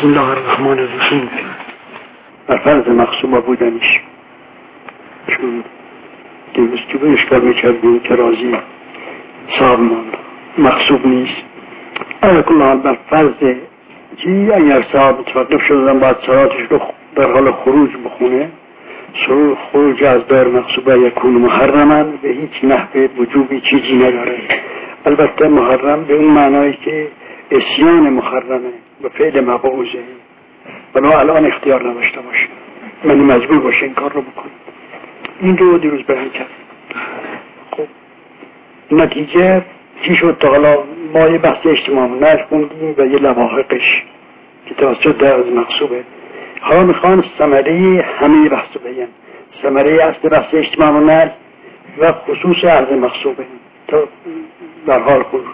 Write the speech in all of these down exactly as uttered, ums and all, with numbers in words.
بسم الله الرحمن الرحیم. بر فرض مقصوبه بودنش، چون دیوز که به اشکال میکردیم که راضی صاحب مقصوب نیست. اگر کل حال بر فرض چی اگر صاحب متوقف شدن باید صلاتش رو در حال خروج بخونه، سرور خروج از دار مقصوبه یکون محرما، به هیچ نحوه وجوبی چیزی نداره. البته محرم به اون معنایی که اسیان محرمه و فعل مبعوضه، بنا الان اختیار نداشته باشه، من مجبور باشه این کار رو بکنه. این رو دیروز بیان کرد. خب نتیجه چی شد؟ تا حالا ما یه بحث اجتماع نش خوندیم و یه لواحقش که توسط در از مقصوبه. حالا میخوان ثمره همه بحث رو بگن، ثمره اصل بحث اجتماع نش و خصوص عرض مقصوبه تا در حال خروج.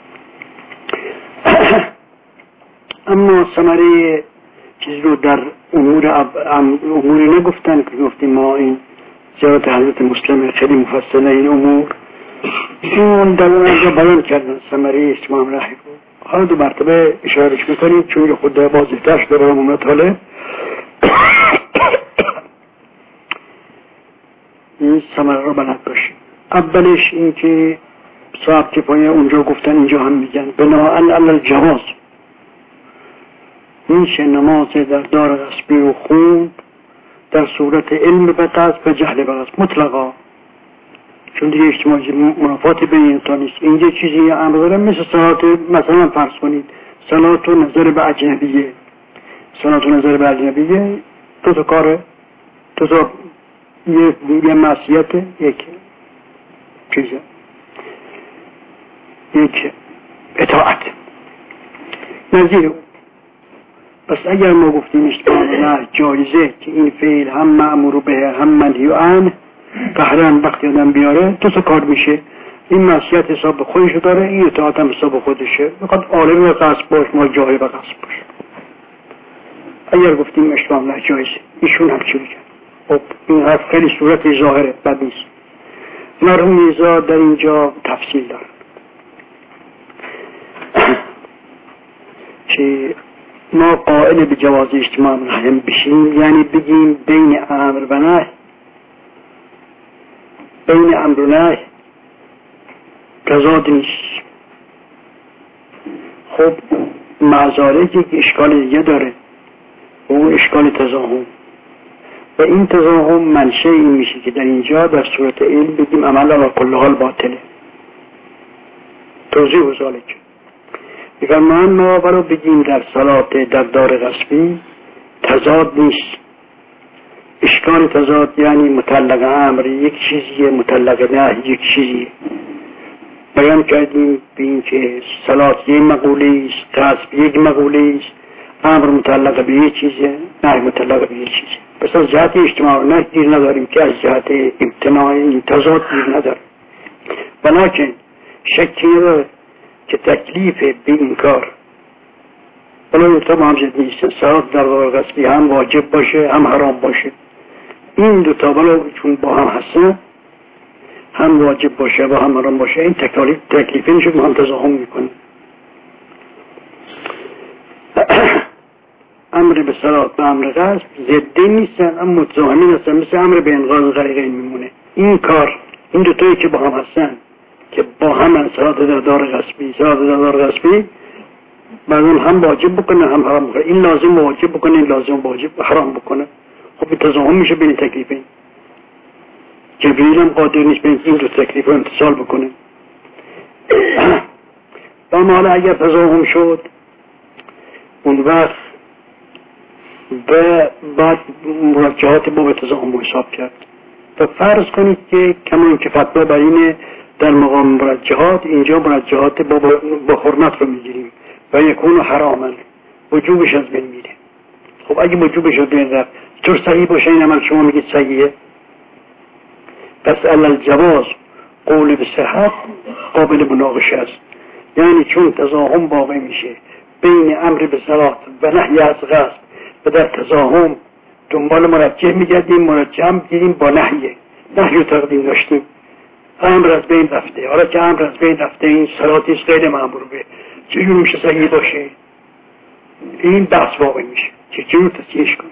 اما ثمره چیز رو در امور اموری نگفتن که گفتیم ما این زیارت حضرت مسلم خیلی مفصله این امور، اون در اون اینجا بیان کردن ثمره اجتماع رحی رو. حالا دو مرتبه اشارهش میکنیم چون خود بازیتر شده برام مطالعه. این ثمره رو بلد باشیم. اولش این که صاحب کفایه اونجا گفتن اینجا هم میگن بناءً علی الجواز میشه نماز در دار غصبی و خوند در صورت علم به قصد و جهل به قصد مطلقا، چون دیگه اجتماعی منافاتی به این تا نیست. این یه چیزی امر داره مثل صلات، مثلا فرض کنید صلات و نظر به اجنبیه، صلات و نظر به اجنبیه تو تو کاره، تو تو یه, یه معصیت، یک چیزه، یک اطاعت نظیر اون. پس اگر ما گفتیم اجتماع نه جایزه که این فعل هم مأمور به هم منهی عنه قهرن وقتی آدم بیاره تو سه کار میشه. این معصیت حساب به خودش داره، این اطاعت هم حساب به خودشه. میخواد عالم به قصد باش، ما جاهل به قصد باش. اگر گفتیم اجتماع نه جایزه، ایشون هم چی میگن؟ خب این حرف خیلی صورت ظاهره، بد نیست. مرحوم میرزا در اینجا تفصیل داره که ما قائل به جواز اجتماع رحم بشیم، یعنی بگیم بین امر و نهی، بین امر و نهی تضاد نیست. خب معذاره که اشکال دیگه داره و اون اشکال تضاهم، و این تضاهم منشه این میشه که در اینجا در صورت علم بگیم عمل و کل حال باطله. توضیح و ذالک میگن من ما برو بگیم در صلات در دار غصبی تضاد نیست. اشکال تضاد یعنی مطلق امر یک چیزیه، مطلق نه یک چیزیه. بیان کردیم به این که صلات یک مقوله است، غصب یک مقوله است، امر مطلق به یک چیزه، نه مطلق به یک چیزه. پس از جهت اجتماع نه دیر نداریم که از جهت امتناع این تضاد دیر نداریم. بلکن شکی نداره که تکلیف به این کار بلا یکتا با هم زد نیست. صلات در دار غصبی هم واجب باشه هم حرام باشه. این دو تا بلا چون با هم هستن، هم واجب باشه و هم حرام باشه، این تکلیف تکلیف نشد با هم تضاهم میکنه. امر به صلات و امر غصب ضد نیستن، اما متضاهمین هستن، مثل امر به انقاذ غریقین میمونه. این کار این دو تایی که با هم هستن که با هم صلات در دار غصبی صلات در دار غصبی بعضون هم واجب بکنه هم حرام بکنه. این لازم واجب بکنه، این لازم واجب حرام بکنه. خب تضاهم میشه بین تکلیفین. جبریل هم قادر نیست بین این دو تکلیف رو امتصال بکنه. و حالا اگر تضاهم شد اون وقت و بعد مرجحات باب تضاهم حساب کرد. و فرض کنید که کمان که فتوا بر اینه در مقام مرجحات، اینجا مرجحات با, با حرمت رو میگیریم و یکون حراما، وجوبش از بین میره. خب اگه وجوبش از بین رفت چطور صحیح باشه این عمل شما میگید صحیحه؟ پس علل جواز قول به صحت قابل مناقشه است. یعنی چون تضاهم واقع میشه بین امر به صلات و نهی از غصب و در تضاهم دنبال مرجح میگردیم، مرجح هم گیریم با نهیه، نهی رو تقدیم داشتیم، امر از بین رفته. حالا که امر از بین رفته این صلاتی غیر مأمور به چجور میشه صحیح باشه؟ این بحث واقع میشه که چجور تصحیحش کنیم.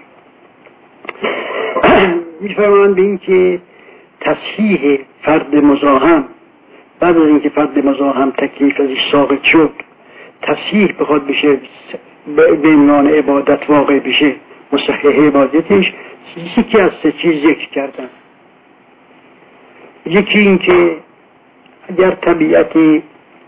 میفرمایند به این که تصحیح فرد مزاحم بعد از اینکه فرد مزاحم تکلیف ازش ساقط شد، تصحیح بخواد بشه به عنوان عبادت واقع بشه، مصحح عبادتش، یکی از سه چیز ذکر کردن. یکی این که اگر طبیعتی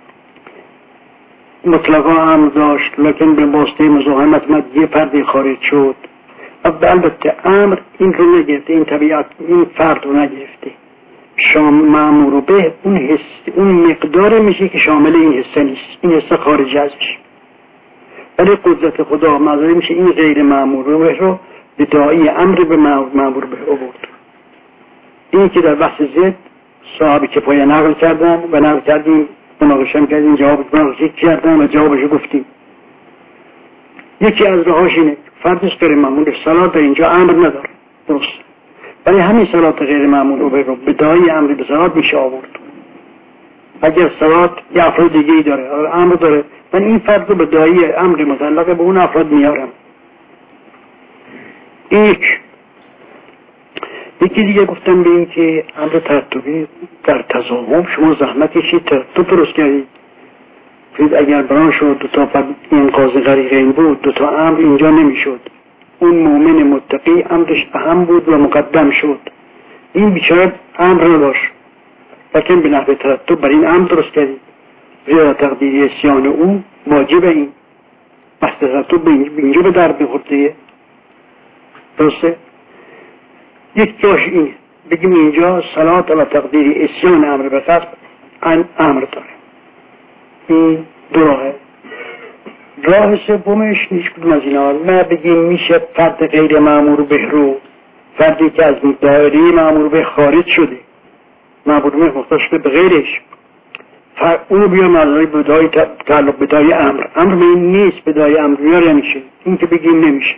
مطلقا امر داشت لکن به واسطه مزاحمت مد یه فرد خارج شد، البته امر این رو نگرفته، این طبیعت این فرد رو نگرفته، شام مأمور به اون حس اون مقدار میشه که شامل این حسه نیست، این حسه خارج ازش. ولی قدرت خدا مظاهر میشه این غیر مأمور به رو به داعی امر به مأمور به آورد. این که در بحث زد صحابه که پای نقل کردن و نقل کردیم مناقشه کردیم، جواب مناقشه کردن و جوابشو گفتیم. یکی از راهاش اینه فردش غیر مأمور صلات در اینجا امر نداره، درست، ولی همین صلات غیر مأمور رو به داعی امر به صلات میشه آورد. اگر صلات یه افراد دیگه‌ای داره امر داره، من این فرد رو به داعی امر متعلق به اون افراد میارم. یک یکی دیگه گفتم به این که امر ترتبی در تضامن شما زحمت کشید ترتب درست کردید. فرید اگر بران شد دو تا فرد انقاذ غریقین بود، دو تا امر اینجا نمیشد. اون مومن متقی امرش اهم بود و مقدم شد، این بیچاره امر نداشت، لیکن به نحو ترتب بر این امر درست کردید. زیرا تقدیری اسیان او واجب این بحث ترتب به اینجا به در بخورده. درسته؟ یک جاش اینه بگیم اینجا صلات و تقدیری اسیان امر به قصد امر داره. این دو راهه. راه سومش هیچ کدوم از اینا نه بگیم میشه فرد غیر مأمور به رو، فردی که از دایره مأمور به خارج شده، مأمور به مختص شده به غیرش، اونو بیام از بدای تعلق بدای امر امر به این نیست، بدای امر بیار نمیشه. این که بگیم نمیشه.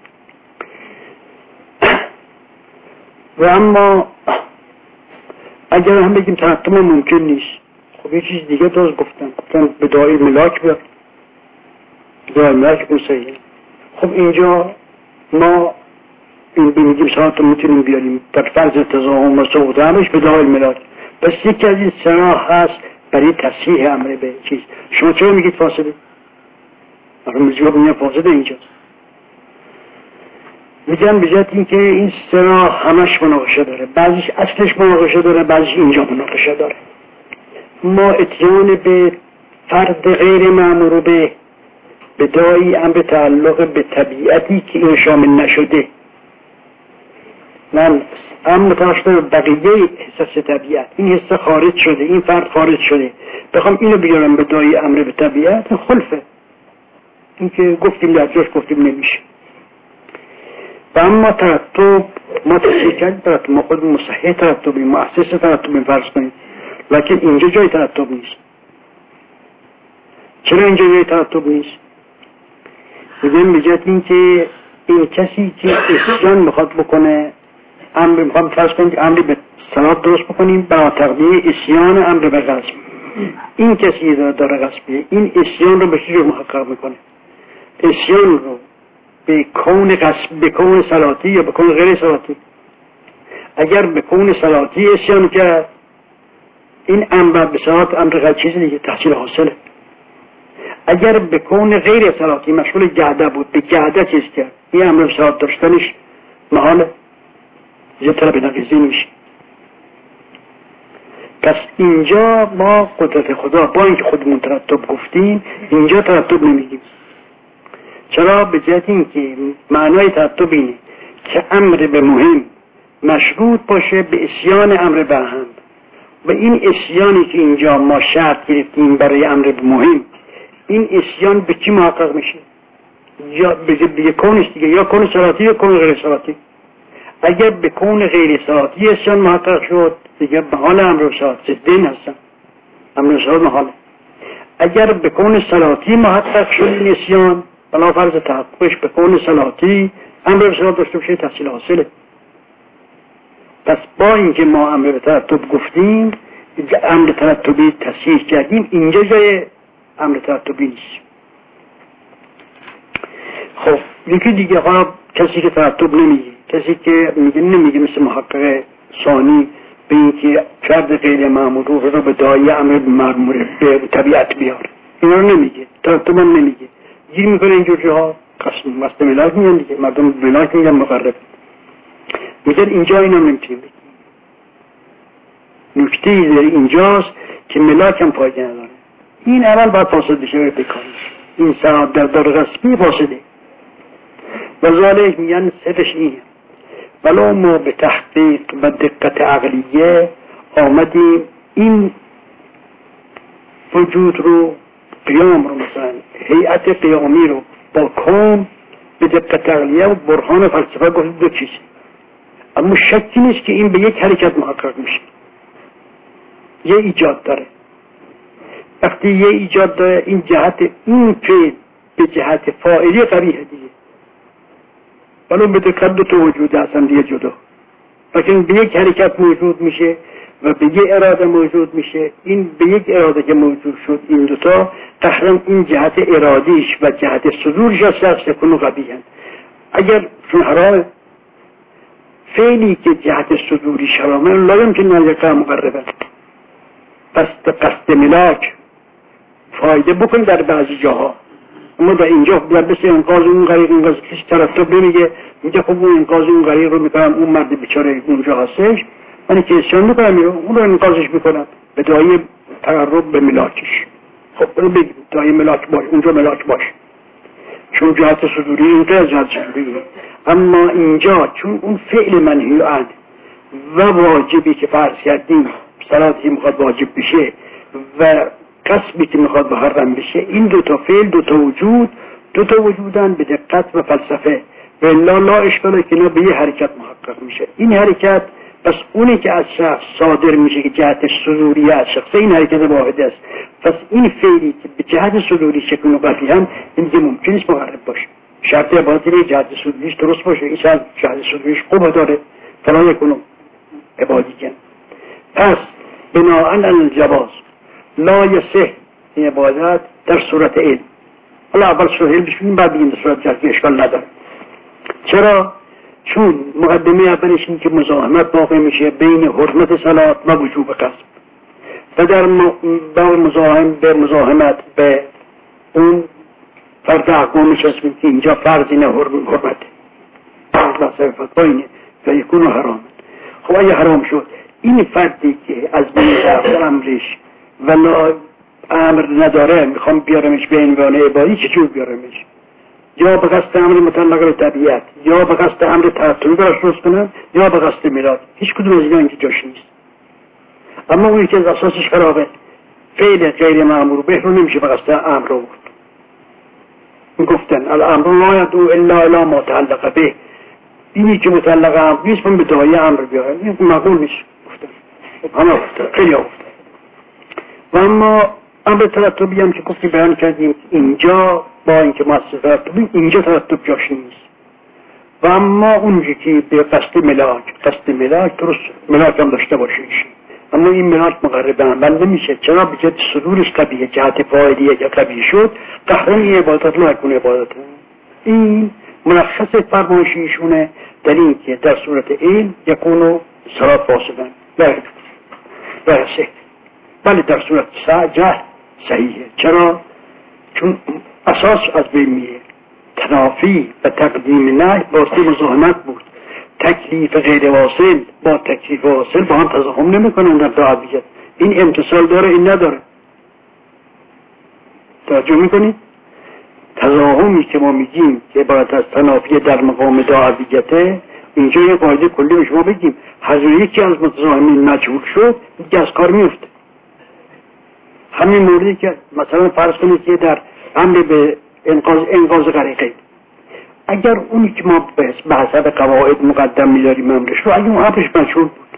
و اما اگر هم بگیم ترتب ممکن نیست، خب یه چیز دیگه درست گفتن گفتن بدای ملاک بیار، بدای ملاک بسیه. خب اینجا ما این بمیگیم ساعت رو میتونیم بیاریم در فرض تضاهم و سقوط همش بدای ملاک. بس یکی از این سراح هست برای تصحیح امر به چیز. شما چرا میگید فاصله؟ آره مجیب میگه فاصله اینجاست. میگم بجات این که این سراح همش مناقشه داره، بعضیش اصلش مناقشه داره، بعضیش اینجا مناقشه داره. ما اتیان به فرد غیر مأمور به بدایی امر تعلق به طبیعتی که این شامل نشده، من امر متعلق به بقیه حساس طبیعت، این حسه خارج شده، این فرد خارج شده، بخوام اینو بیارم بدایی امر به طبیعت خلفه. این که گفتیم در جاش گفتیم نمیشه. و اما ترتب ما تصحیح کردیم، ترتب ما خود مصحح ترتبی مؤسس ترتبی فرض کنید، لیکن اینجا جای ترتب نیست. چرا اینجا جای ترتب نیست؟ میگم بجات این که این کسی که اسیان میخواد بکنه، امر میخواد فرض کنید امری به صلات درست بکنیم با تقدیر اسیان امر به غصب، این کسی داره داره غصبیه، این اسیان رو به چه جور محقق میکنه؟ اسیان رو به کون غصب، به کون صلاتی یا به کون غیر صلاتی. اگر به کون صلاتی اسیان کرد، این امر به صلات امر غیر چیز دیگه تحصیل حاصله. اگر به کون غیر صلاتی مشغول جهده بود، به جهده چیز کرد، این امر صلات داشتنش محاله، یه طلب نقیزی میشه. پس اینجا ما قدرت خدا با اینکه خودمون ترتب گفتیم، اینجا ترتب نمیگیم. چرا؟ به جهت اینکه معنای ترتب اینه که امر به مهم مشروط باشه به اسیان امر به اهم، و این اسیانی که اینجا ما شرط گرفتیم برای امر به مهم، این اسیان به چی محقق میشه؟ یا به کونش دیگه، یا کون صلاتی یا کون غیر صلاتی. اگر به کون غیر صلاتی اسیان محقق شد دیگه محال امر صلات زدین هستن، امر صلات محاله. اگر به کون صلاتی محقق شد این اسیان، بلا فرض تحققش به کون صلاتی امر صلات داشته باشه تحصیل حاصله. پس با اینکه ما امر به ترتب گفتیم، امر ترتبی تصحیح کردیم، اینجا جای امر ترتبی نیست. خب یکی دیگه حالا کسی که ترتب نمیگه، کسی که میگه نمیگه مثل محقق ثانی به اینکه فرد غیر معمول رو به دایه امر مرموره به طبیعت بیاره، اینا رو نمیگه، ترتب هم نمیگه، گیر میکنه اینجور جاها قسم مست ملاک میگن دیگه، مردم ملاک میگن مقرب میگن اینجا اینا نمیتونیم بگیم. نکته ای در اینجاست که ملاک هم فایده نداره. این اول باید فاسد بشه و بکاریش. این سراب در دار غصبی فاسده و ذالک میگن سرش اینه. ولو ما به تحقیق و دقت عقلیه آمدیم این وجود رو، قیام رو، مثلا هیئت قیامی رو با کون به دقت عقلیه و برهان فلسفه گفت دو چیزی، اما شکی نیست که این به یک حرکت محقق میشه. یه ایجاد داره. وقتی یه ایجاد داره این جهت این فعل به جهت فاعلی قبیحه دیگه، ولو به دقت دو تا وجود هستن دیگه جدا، لیکن به یک حرکت موجود میشه و به یک اراده موجود میشه. این به یک اراده که موجود شد این دوتا تقریبا این جهت ارادیش و جهت صدورش از شخص کنو قبیحن. اگر چون حرام فعلی که جهت صدوریش حرامه لایم که نلقه مقربه، پس قصد ملاک فایده بکن در بعضی جاها، اما در اینجا در بس انقاذ اون غریق انقاذ کسی طرف نمیگه، میگه خب اون انقاذ اون غریق رو میکنم، اون مرد بیچاره اونجا هستش من که اسیان میکنم اون رو انقاذش میکنم به دایه تقرب به ملاکش. خب اونو بگیم دایه ملاک باش، اونجا ملاک باش، چون جهت صدوری اونجا جهت صدوری. اما اینجا چون اون فعل منهی عنه و واجبی که فرض کردیم صلاتی میخواد واجب بشه و قصبی که میخواد محرم بشه، این دو تا فعل دو تا وجود دو تا وجودن به دقت و فلسفه و الا لا اشکاله که اینا به یه حرکت محقق میشه. این حرکت پس اونی که از شخص صادر میشه که جهت صدوری از شخص این حرکت واحد است، پس این فعلی که به جهت صدوری شکل و قفی هم این که ممکن است مقرب باشه، شرط عبادتی جهت صدوریش درست باشه، این شرط جهت صدوریش قوه داره فلا یکنو عبادی کن. پس بناءً الجواز لا یصح این عبادت در صورت علم. حالا اول سهل بشونیم بعد بگیم در صورت جهتی اشکال نداره. چرا؟ چون مقدمه اولش این که مزاحمت واقع میشه بین حرمت صلات و وجوب قصد و در مزاحم به مزاحمت به اون فرد احکامش هستیم که اینجا فرض اینه حرمت فرض صفت اینه و یکون حرام. خب اگه حرام شد این فردی که از بین رفت امرش ولا امر نداره میخوام بیارمش به عنوان عبادی، چجور بیارمش؟ یا به قصد امر متعلق به طبیعت، یا به قصد امر ترتبی براش درست کنم، یا به قصد میلاد. هیچ کدوم از اینا اینجا جاش نیست. اما اونی که از اساسش خرابه فعل غیر مأمور به رو نمیشه به قصد امر رو بود. میگفتن الامر لا یدعو الا الی ما تعلق به، اینی که متعلق امر نیست من به دایه امر بیارم، این معقول نیست. گفتن همه گفتن خیلی ها گفتن. و اما امر ترتبی هم که گفتی بیان کردیم اینجا با اینکه مؤسسه ترتبی اینجا ترتب جاش نیست. و اما اونجی که به قصد ملاک قصد ملاک درست ملاک هم داشته باشه ایشی. اما این ملاک مقرب عمل نمیشه، چرا به جهت صدورش قبیه جهت فاعلیه یا قبیه شد قهرن این عبادت لا یکون عبادت. این ملخص فرمایش ایشونه در این که در صورت علم یکونو صلات فاسدن و صحیح، ولی در صورت جهل صحیحه. چرا؟ چون اساس از بین میره. تنافی و تقدیم نهی واسه مزاحمت بود. تکلیف غیر واصل با تکلیف واصل با هم تضاهم نمیکنن در دعویت. این امتصال داره این نداره. توجه میکنید؟ تضاهمی که ما میگیم که عبارت از تنافی در مقام دعویته، اینجا یه قاعده کلی به شما بگیم حضور یکی از متضاهمین مجهول شد دیگه از کار میفته. همین موردی که مثلا فرض کنید که در امر به انقاذ انقاذ غریقه، اگر اونی که ما به حسب قواعد مقدم می‌داریم امرش رو، اگه اون امرش مجهول بود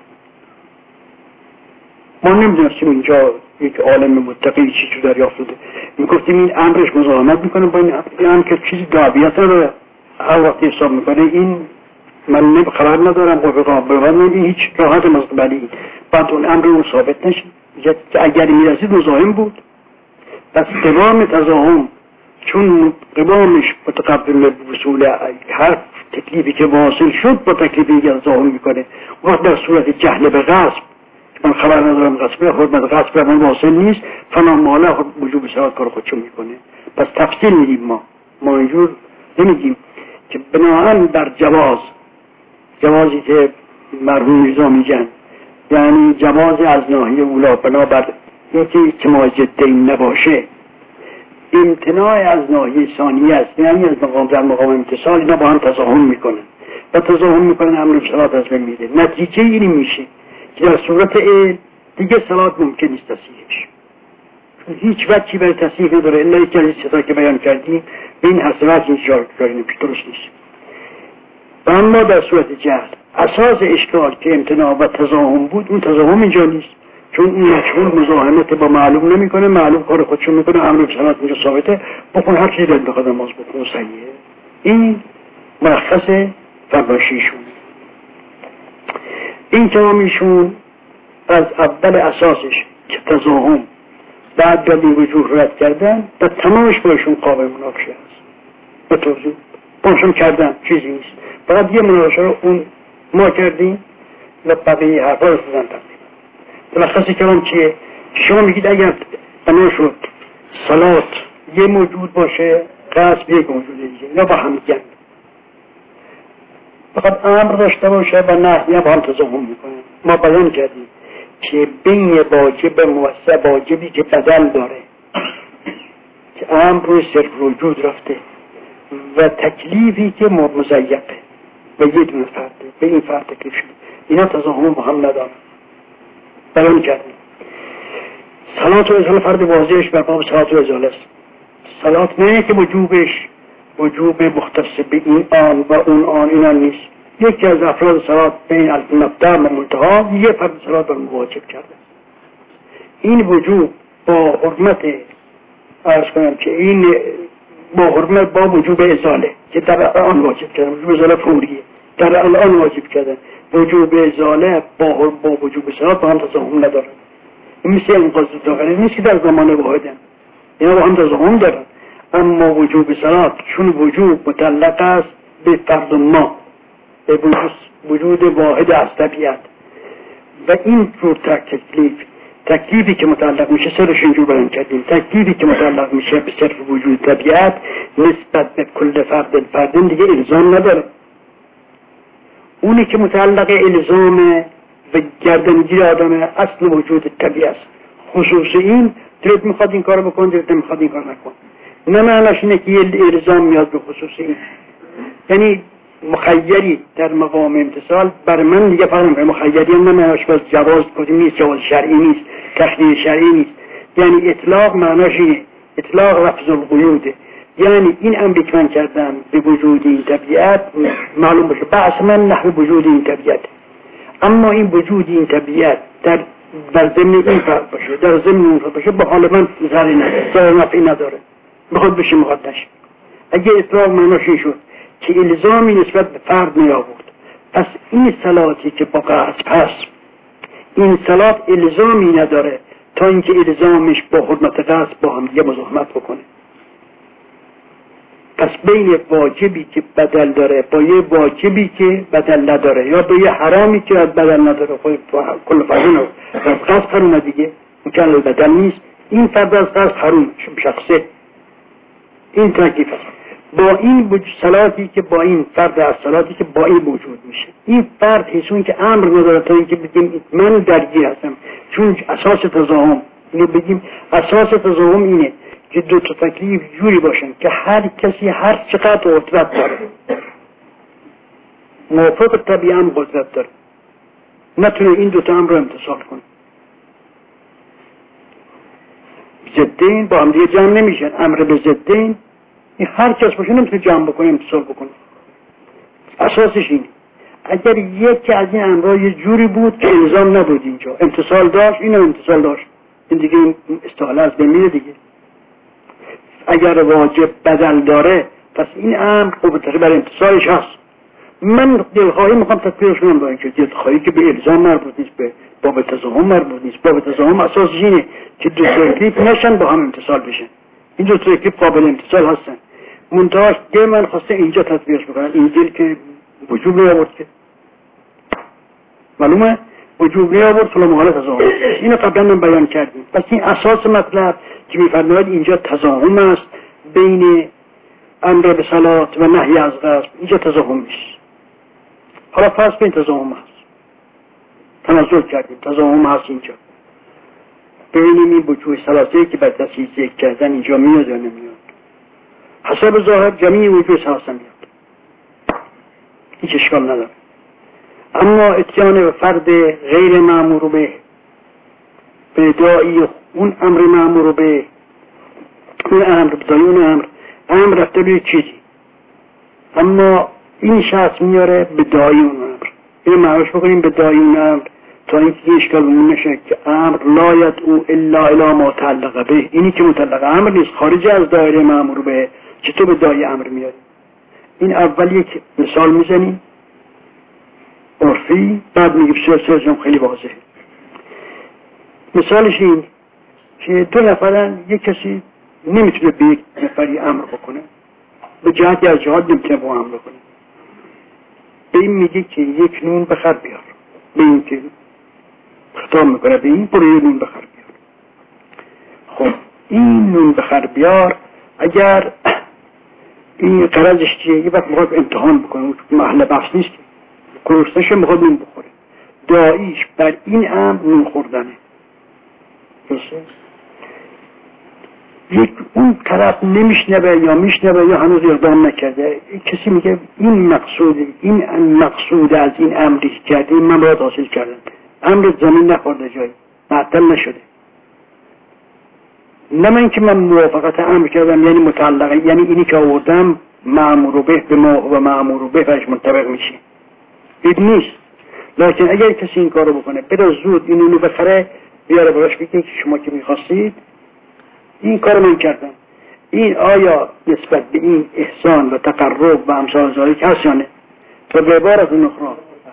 ما نمی‌دونستیم اینجا یک عالم متقی چی تو دریافت شده میگفتیم این امرش مزاحمت میکنه با این امر که چیزی دعویت نداره، هر وقتی حساب میکنه این من نمی خبر ندارم قفقا ببرم این هیچ راحت مستقبلی بعد اون امر اون ثابت نشید که اگر میرسید مزاحم بود. پس دوام تضاهم چون قوامش متقبل وصول هر تکلیفی که واصل شد با تکلیفی که ظاهر میکنه. وقت در صورت جهل به غصب، من خبر ندارم غصب حرمت غصب به من واصل نیست، فلان ماله وجوب صلات کار خودشو میکنه. پس تفصیل میدیم. ما ما اینجور نمیگیم که بناهن بر جواز، جوازی که مرحوم نظامی جان، یعنی جواز از ناحیه اولا بنابر اینکه اجتماع جدین نباشه، امتناع از ناحیه ثانیه است، یعنی از مقام در مقام امتصال، اینا با هم تضاهم میکنن و تضاهم میکنن امر صلات از بین میره. نتیجه اینی میشه که در صورت علم دیگه صلات ممکن نیست تصحیحش، هیچ وجهی برای تصحیح نداره الا یک از چیزا که بیان کردیم به این حسابات این جار کاری نمیشه، درست نیست. و اما در صورت جهل اساس اشکال که امتناع و تضاهم بود، اون تضاهم اینجا نیست، چون این مجهول مزاحمت با معلوم نمیکنه، معلوم کار خودشون میکنه، امر به صلات اینجا ثابته، بکن هر چیزی دلت بخواد نماز بکن صحیحه. این ملخص فرمایشیشون. این کلامیشون از اول اساسش که تضاهم بعد به این وجوه رد کردن و تمامش بایشون قابل مناقشه است. به توضیح باشم کردن چیزی نیست، فقط یه مناقشه رو اون ما کردیم و بقیه حرفا رو سزن تقدیم. ملخص کلام چیه؟ که شما میگید اگر بنا شد صلات یه موجود باشه، غصب یک موجود دیگه، یا با هم میگن، فقط امر داشته باشه و نهی با هم تضاهم میکنه. ما بیان کردیم که بین واجب موسع واجبی که بدل داره که امر روی صرف وجود رفته و تکلیفی که مضیقه و یه دونه فرده، به این فرد تکلیف شده، اینا تضاهم با هم نداره. بیان کردیم صلات و ازاله فرد واضحش بر باب صلات و ازاله است. صلات نه که وجوبش وجوب مختص به این آن و اون آن اینا نیست. یکی از افراد صلات بین المبدأ و منتها یه فرد صلات بر واجب کرده. این وجوب با حرمت عرض کنم که این با حرمت با وجوب ازاله که در آن واجب کردن، وجوب ازاله فوریه در الان واجب کردن، وجوب ازاله با با وجوب صلات با هم تضاهم ندارن. این مثل انقاذ داخلی نیست که در زمان واحدن، اینا با هم تضاهم دارن. اما وجوب صلات چون وجوب متعلق است به فرد ما، به وجود, وجود واحد از طبیعت و این جور تکلیف تکلیفی که متعلق میشه سرش اینجور بیان کردیم، تکلیفی که متعلق میشه به صرف وجود طبیعت نسبت به کل فرد فردن دیگه الزام نداره. اونی که متعلق الزام و گردنگیر آدم اصل وجود طبیعت است. خصوص این دلت میخواد این کارو بکن، دلت نمیخواد این کار نکن. نه معناش اینه که یه الزام میاد به خصوص این، یعنی مخیری در مقام امتصال بر من دیگه فهمم مخیری هم نمیشه، بس جواز کدوم نیست، جواز شرعی نیست، تخلیه شرعی نیست. یعنی اطلاق معناش اینه، اطلاق لفظ القیوده، یعنی این امری که من کردم به وجود این طبیعت معلوم باشه بحث من نحو وجود این طبیعت، اما این وجود این طبیعت در در ضمن این فرق باشه، در ضمن اون فرق باشه، با حال من ضرری نداره، ضرر نفعی نداره، بخواد بشه مقدش. اگه اطلاق معناش این شد که الزامی نسبت به فرد می آورد، پس این صلاتی که با غصب هست، این صلات الزامی نداره تا اینکه الزامش با حرمت غصب با هم دیگه مزاحمت بکنه. پس بین واجبی که بدل داره با یه واجبی که بدل نداره، یا با یه حرامی که بدل نداره، خود کل فرد رو غصب حرومه دیگه، مکان بدل نیست، این فرد از غصب حروم شخصه. این تکلیف است با این صلاتی که با این فرد از صلاتی که با این موجود میشه. این فرد حسون که امر نداره تا اینکه بگیم من درگیر هستم، چون اساس تضاهم اینو بگیم اساس تضاهم اینه که دو تا تکلیف جوری باشن که هر کسی هر چقدر قدرت داره موافق طبیعه هم قدرت داره نتونه این دو تا امر رو امتصال کنه. ضدین با هم دیگه جمع نمیشن، امر به ضدین این هر کس باشه نمیتونه جمع بکنه امتصال بکنه. اساسش اینه. اگر یکی از این امرها یه جوری بود که الزام نبود اینجا امتصال داشت، اینو امتصال داشت، این دیگه این استحاله از بمیره دیگه. اگر واجب بدل داره پس این امر قوت‌تر بر امتصالش هست. من دلخواهی میخوام تطبیقش کنم، با اینکه دلخواهی که به الزام مربوط نیست، به باب تضاهم مربوط نیست. باب تضاهم اساسش اینه که دو تکلیف نشن با هم امتصال بشن، این دو ترکیب قابل امتثال هستن. منتهاش ده من خواسته اینجا تطبیقش بکنن. انجیل که وجوب نیاورد که معلومه وجوب نیاورد فلا مخالف تضاهم. اینو قبلا من بیان کردیم. پس این اساس مطلب که می‌فرماید اینجا تضاهم است بین امر به صلات و نهی از غصب. اینجا تضاهم نیست. حالا پس بین تضاهم هست. تنظر کردیم تضاهم هست اینجا بین این وجوه ثلاثه که بر دستی ذکر کردن اینجا میاد یا نمیاد. حسب ظاهر جمعی وجوه ثلاثه میاد، هیچ اشکال نداره. اما اتیان به فرد غیر مأمور به به داعی اون امر مأمور به اون امر بدای اون امر امر رفته به چیزی، اما این شخص میاره به داعی اون امر. این معروش بکنیم به داعی اون امر تا اینکه اشکال بمون نشه که امر لا یدعو الا الی ما تعلق به. اینی که متعلق امر نیست، خارج از دایره مأمور به. چطور به داعی امر میاری؟ این اول یک مثال میزنیم عرفی، بعد میگیم سر سرم خیلی واضحه. مثالش این که دو نفرن، یک کسی نمیتونه به یک نفری امر بکنه، به جهتی از جهات نمیتونه با امر بکنه. به این میگه که یک نون بخر بیار، به این که خطاب میکنه به این برو یک نون بخر بیار. خب این نون بخر بیار اگر این قرضش چیه؟ یه وقت میخواد امتحان بکنه، محل بحث نیست، گرسنه‌شه میخواد نون بخوره، داعیش بر این امر نون خوردنه. درسته؟ یک اون طرف نمیشنوه یا میشنوه یا هنوز اقدام نکرده، کسی میگه این مقصود این مقصود از این امری که کرده این من باید حاصل کردم، امر زمین نخورده جایی معطل نشده. نه من که من موافقت امر کردم یعنی متعلقه، یعنی اینی که آوردم مأمور به به ما و مأمور به فرش منطبق میشه، این نیست. لکن اگر کسی این کارو بکنه بره زود اینو بخره بیاره براش بگه که شما که میخواستید این کارو من کردم، این آیا نسبت به این احسان و تقرب و امثال ذالک هست یا نه؟ و به عبارت اخرى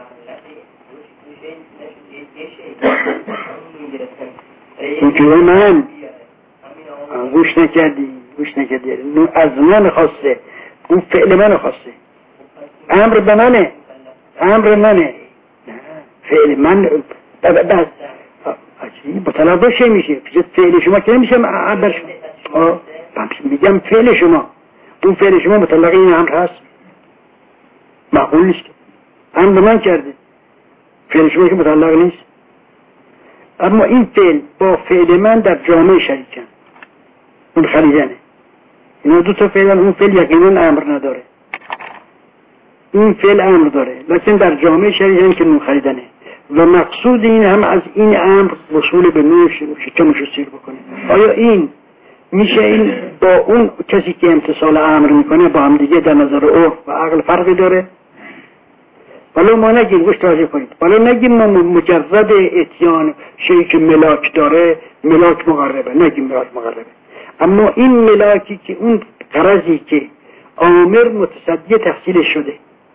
وجوه من گوش نکردی گوش نکردی از من خواسته، اون فعل من خواسته، امر به منه، امر منه، فعل من بس عجیب متلقی شه میشه. فعل شما که نمیشه عبر شما، میگم فعل شما، اون فعل شما متلقی این امر هست؟ معقول نیست. امر من کرده، فعل شما که متلقی نیست. اما این فعل با فعل من در جامعه شریکن، اون خریدنه. اینا دو تا فعل، اون فعل یقینا امر نداره، این فعل امر داره لیکن در جامعه شریکن که اون خریدنه. و مقصود این هم از این امر وصول به نوش شکمش رو سیر بکنه. آیا این میشه این با اون کسی که امتصال امر میکنه با هم دیگه در نظر عرف و عقل فرقی داره؟ ولی ما نگیم گوش توجه کنید، ولی نگیم ما مجرد اتیان شیئی که ملاک داره ملاک مقربه، نگیم ملاک مقربه. اما این ملاکی که اون غرضی که آمر متصدی تحصیل شده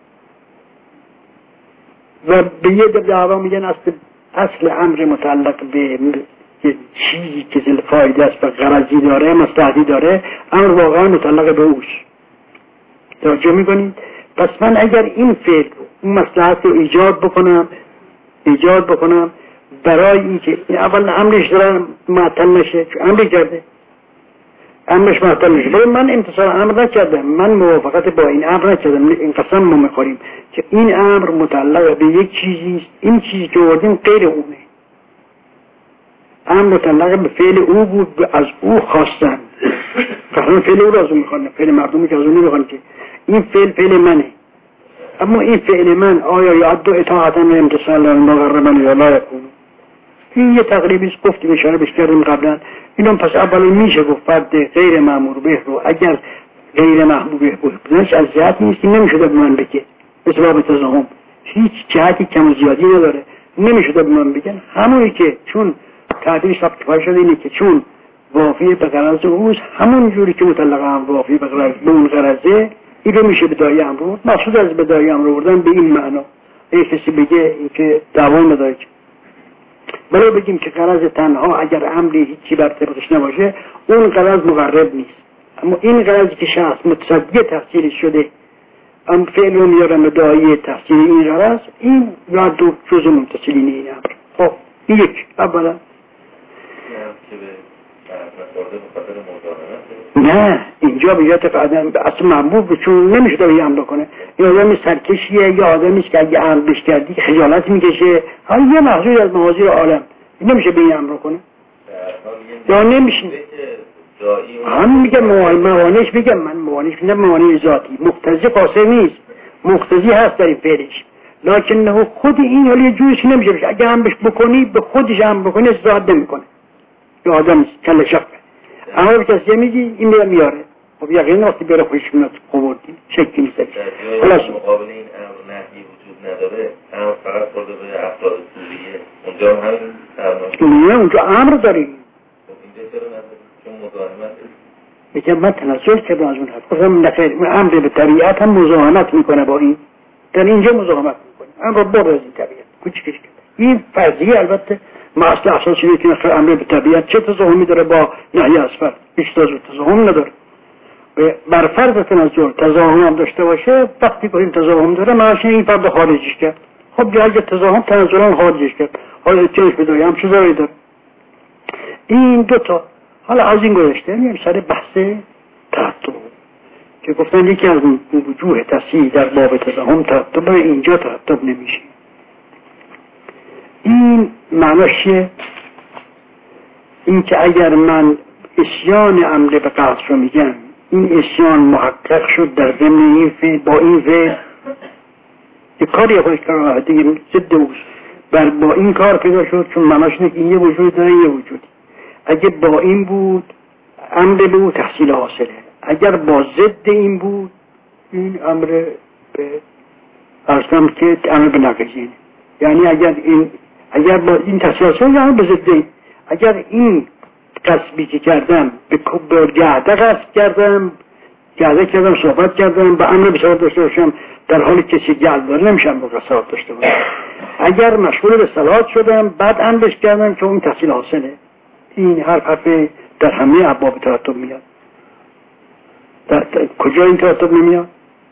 و به یه دعوا میگن اصل اصل امر متعلق به چیزی که ذل فایده است و غرضی داره مصلحتی داره، امر واقعا متعلق به اوست. توجه میکنید؟ پس من اگر این فعل اون مصلحت رو ایجاد بکنم ایجاد بکنم برای اینکه اول امرش دارن معطل نشه، چون امری کرده امرش معطل نشه، ولی من امتصال امر نکردم، من موافقت با این امر نکردم، این قسم ما میخوریم که این امر متعلق به یک چیزی است، این چیزی که آوردیم غیر اونه، امر متعلق به فعل او بود، از او خواستن فقط فعل او را از اون میخوان، فعل مردمی که از اون نمیخوان که این فعل فعل منه. اما این فعل من آیا یعد اطاعتا و امتصالا مقربا یا لا یکون؟ این یه تقریبی گفتیم اشاره بهش کردیم قبلا. اینم پس اولی میشه گفت فرد غیر مأمور به رو اگر غیر محبوب به بود بنش از جهت نیست، نمیشده به من بگه مثل باب تضاهم هیچ جهتی کم و زیادی نداره، نمیشده به من بگن همونی که چون تعبیر ثبت کفایه شده اینه که چون وافی به غرض اوست همون جوری که مطلقه هم وافی به غرض به اون غرضه، این رو میشه بدایی امر بود. مقصود از بدایی امر بردن به این معنا ای کسی بگه این که دعوا نداره، ولی بگیم که غرض تنها اگر امری هیچی بر طبقش نباشه اون غرض مقرب نیست، اما این غرضی که شخص متصدی تفسیر شده ام فعل رو میارم به داعیه تفسیر این غرض، این یا دو جز متصلین این امر. خب این یک. اولا نه اینجا به یاد قدم اصلا محبوب چون نمیشه داری امر کنه. یه آدمی سرکشیه، یا آدمیست که اگه امر بش کردی خجالت میکشه، حالا یه محضوری از محاضر عالم نمیشه به این امر کنه یا نمیشه. هم میگم موانعش، میگم من موانعش میگم موانع ذاتی، مقتضی قاصر نیست، مقتضی هست در این فعلش، لکن خود این حالی یه جوریش نمیشه بشه. اگه هم بش بکنی به خودش هم بکنی استراحت نمیکنه، یه آدم کل شقه. اما به کسی میگی این میره میاره، خب یقینا وقتی بره خوشش میاد قبوردی شکی نیست. خلاص مقابل این امر نهی وجود نداره، امر فقط خورده به افراد سوریه، اونجا هم همین نه اونجا امر داری. اینجا چرا نداره؟ چون مزاحمت میگم من تنزل کردم از اون حرف، گفتم نخیر، امر به طبیعت هم مزاحمت میکنه با این، در اینجا مزاحمت میکنه، امر برد از این طبیعت کوچیکش کرد. این فرضیه البته ما اصل اساسی اینه که نخیر امر به طبیعت چه تزاحمی داره با نهی از فرد؟ هیچ تزاحم نداره. بر فرض تنزل تزاحم هم داشته باشه، وقتی که این تزاحم داره معنیش این فرد خارجش کرد. خب یا اگه تزاحم تنزلا خارجش کرد، حالا چهش بداره هم چیزایی داره. این دو تا. حالا از این گذشته میام سر بحث ترتب که گفتن یکی از وجوه تصحیح در باب تزاحم ترتب، اینجا ترتب نمیشه. این معناش این که اگر من اسیان امر به قصد رو میگم، این اسیان محقق شد در ضمن این فعل، با این فعل یک کاری خودش کار دیگه ضد اوست، بر با این کار پیدا شد، چون معناش اینه که این یه وجود داره یه وجود. اگه با این بود امر به او تحصیل حاصله، اگر با ضد این بود این امر به ارزم که امر به نقضینه. یعنی اگر این اگر با این تحصیل حاصله یعنی به ضد این. اگر این قصبی که کردم به گرده قصد کردم، گرده کردم صحبت کردم با امر بسیار داشته باشم، در حالی کسی گرد داره نمیشم با قصد داشته باشم. اگر مشغول به صلات شدم بعد امرش کردم که اون تحصیل حاصله. این هر حرف در همه ابواب ترتب میاد. در, در کجا این ترتب نمیاد؟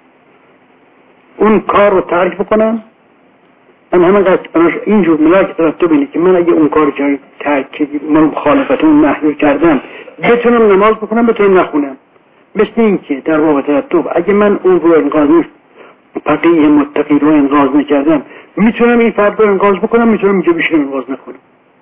اون کار رو ترک بکنم، من همه قصد اینجور ملاک ترتب اینه که من اگه اون کار جایی ترک من مخالفت اون نحیو کردم بتونم نماز بکنم، بتونم نخونم. مثل این که در باب ترتب اگه من اون رو انقاذ فقیه متقی رو انقاذ نکردم، میتونم این فرد رو انقاذ بکنم، میتونم اینجا بشینم انقاذ نکنم.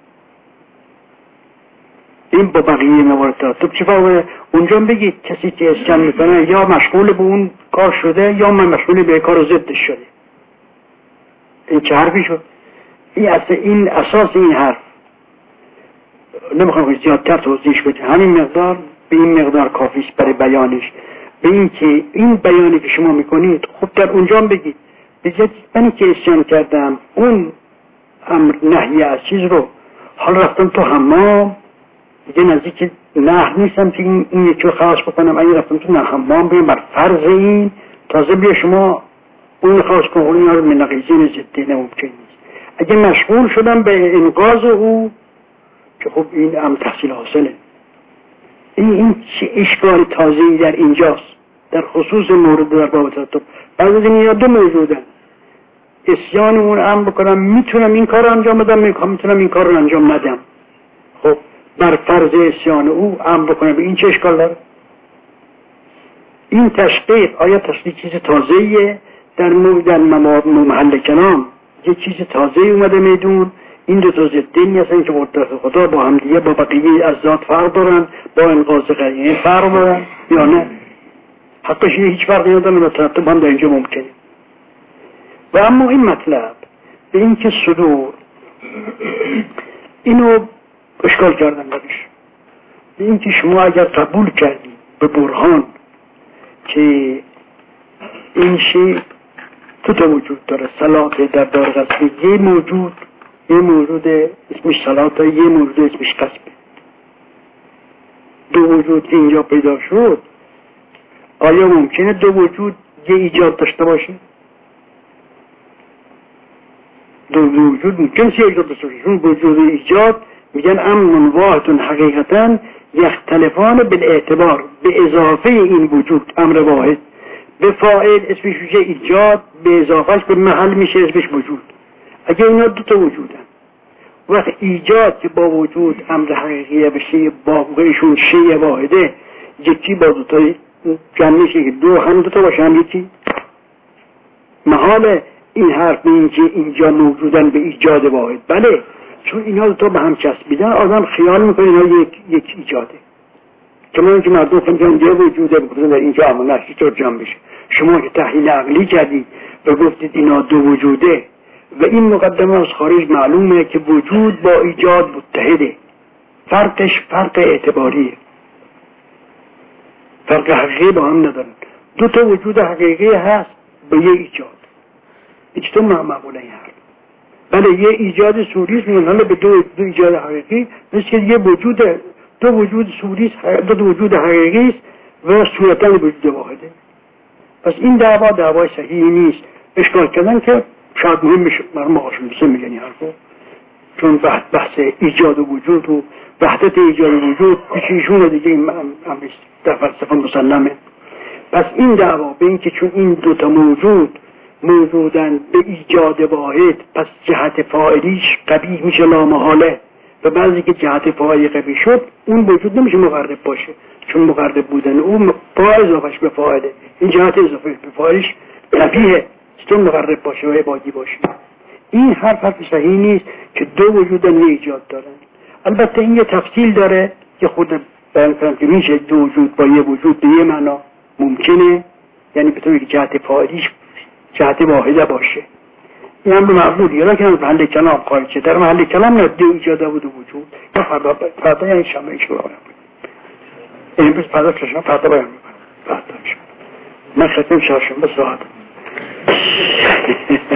این با بقیه موارد ترتب چه فرقه؟ اونجا بگید کسی که اسکن میکنه یا مشغول به اون کار شده یا من مشغول به کار ضدش شده. این چه حرفی شد؟ این اصلا این اساس این حرف نمیخوام زیادتر توضیحش بدم، همین مقدار به این مقدار کافیست برای بیانش. به این که این بیانی که شما میکنید خب در اونجا بگید بگید من که اسیان کردم اون امر نهی از چیز رو حال رفتم تو حمام دیگه نزدیک نه نیستم که این, این یکی رو خلاص بکنم، اگه رفتم تو نه حمام بیم بر فرض این تازه بیا شما اون خلاص کن، اون یارو منقیزین زده نممکن نیست. اگه مشغول شدم به انقاذ او که خب این هم تحصیل حاصله. این این چه اشکال تازه‌ای در اینجاست در خصوص مورد در باب ترتب. بعد از این یا دو موجودن، اسیان اون امر بکنم میتونم این کار رو انجام بدم، میتونم این کار رو انجام ندم. خب بر فرض اسیان او امر بکنم، این چه اشکال داره؟ این تشقیق آیا تشقیق چیز تازه‌ایه در در محل کلام؟ یه چیز تازه‌ای اومده میدون؟ این دو تا ضدی هستن که قدرت خدا با هم دیگه با بقیه از ذات فرق دارن، با انقاذ قرینه فرق دارن یا نه؟ حقش هیچ فرقی نداره و ترتب هم در اینجا ممکنه. و اما این مطلب به این که صدور اینو اشکال کردن درش، به این که شما اگر قبول کردی به برهان که این شی تو تا وجود داره، صلات در دار قصبی یه موجود یه موجود اسمش صلات، یه موجود اسمش قصبه، دو وجود اینجا پیدا شد، آیا ممکنه دو وجود یه ایجاد داشته باشه؟ دو وجود ممکنه یه ایجاد داشته باشه. چون وجود ایجاد میگن امن واحد حقیقتا یختلفان بالاعتبار به اضافه این وجود امر واحد، به فاعل اسمش میشه ایجاد، به اضافهش به محل میشه اسمش وجود. اگه اینا دو تا وجودن، وقت ایجاد که با وجود امر حقیقیه بشه، با ایشون شیء واحده، یکی با دو تا جمع میشه که دو هم دو تا باشه هم یکی. محال این حرف این که اینجا موجودن به ایجاد واحد. بله، چون اینا دو تا به هم چسبیدن آدم خیال میکنه اینا یک یک ایجاده. چون اینکه مردم خیلی یه وجوده بکنن در اینجا اما نشی طور جمع بشه. شما که تحلیل عقلی کردید و گفتید اینا دو وجوده و این مقدمه از خارج معلومه که وجود با ایجاد متحده، فرقش فرق اعتباریه، فرق حقیقی با هم ندارن. دو تا وجود حقیقی هست به یه ایجاد. هیچ تو معموله این حرف. بله یه ایجاد سوریست منحل به دو, دو ایجاد حقیقی، مثل که یه وجود دو وجود سوریست، دو, دو وجود حقیقی است و صورتاً وجود واحده. پس این دعوا دعوای صحیحی نیست. اشکال کردن که شاید مهم میشه مرموم آقاشون بسه میگن این حرفو، چون بحث ایجاد و وجود و وحدت ایجاد و وجود پیشیشون دیگه این امریست در فلسفه مسلمه. پس این دعوا به این که چون این دوتا موجود موجودن به ایجاد واحد، پس جهت فاعلیش قبیح میشه لامحاله، و بعضی که جهت فاعلی قبیح شد اون وجود نمیشه مقرب باشه، چون مقرب بودن اون با اضافهش به فاعله، این جهت اضافه به فاعلیش قبیحه، چون مقرب باشه و عبادی باشه. این حرف حرف صحیح نیست که دو وجودن یه ایجاد دارن. البته این یه تفصیل داره که خود بیان کنم که میشه دو وجود با یه وجود به یه معنا ممکنه، یعنی به طوری که جهت فاعلیش جهت واحده باشه. این هم به مقبولیه، لیکن از محل کلام خارجه. در محل کلام نه دو ایجاده بود و وجود یا فردا فردا یعنی شمعه شروع باید بود. این بس فردا کشم فردا باید میکنم فردا شما من ختم شاشم بس راحت